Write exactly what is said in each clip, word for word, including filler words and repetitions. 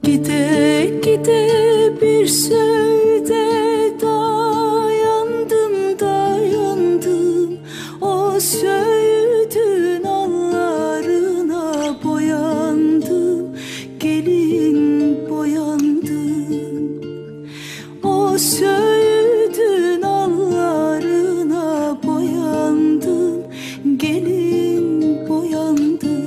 Gide gide bir sözde dayandım dayandım, o söğüdün allarına boyandım, gelin boyandım. O söğüdün allarına boyandım, gelin boyandım.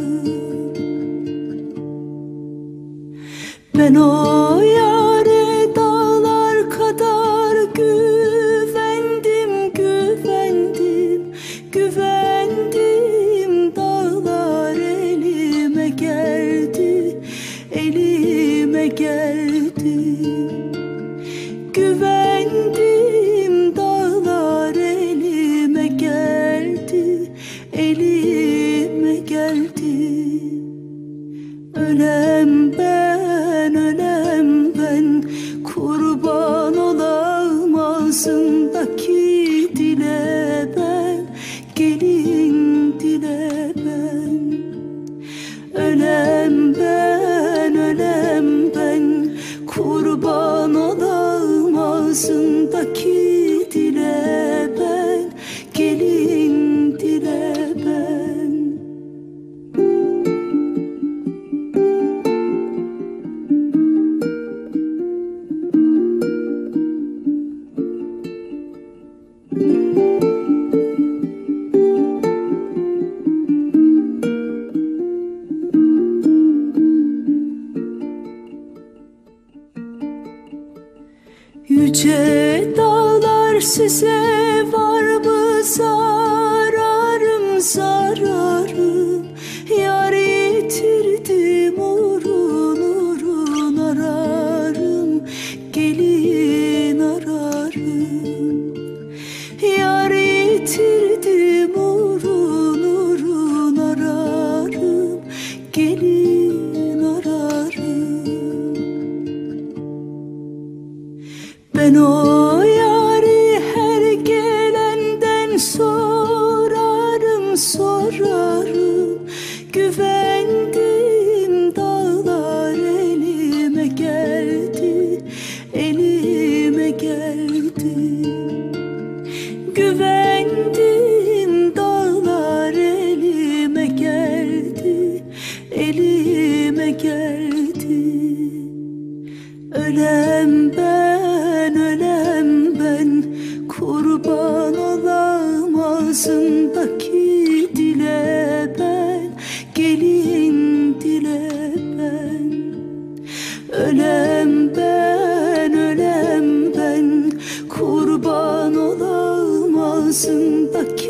Ben o yâre dağlar kadar güvendim, güvendim, güvendim. Dağlar elime geldi, elime geldi. Güvendim, dağlar elime geldi, elime geldi. Ölem ben, ölem ben, kurban olam ağzındaki dile ben, gelin dile ben. Ölem ben, ölem ben, kurban olam ağzındaki dile ben, gelin dile ben. Yüce dağlar, size var mı zararım, zararım? Yar yitirdim, urun urun ararım, gelin ararım. Yar yitirdim, urun urun ararım, gelin ararım. Ben o yâri her gelenden sorarım, sorarım. Güvendim, dağlar elime geldi, elime geldi. Güvendim, dağlar elime geldi, elime geldi. Ölem ben, ölem ben, kurban olam ağzındaki dile ben, gelin dile ben. Ölem ben, ölem ben, kurban olam ağzındaki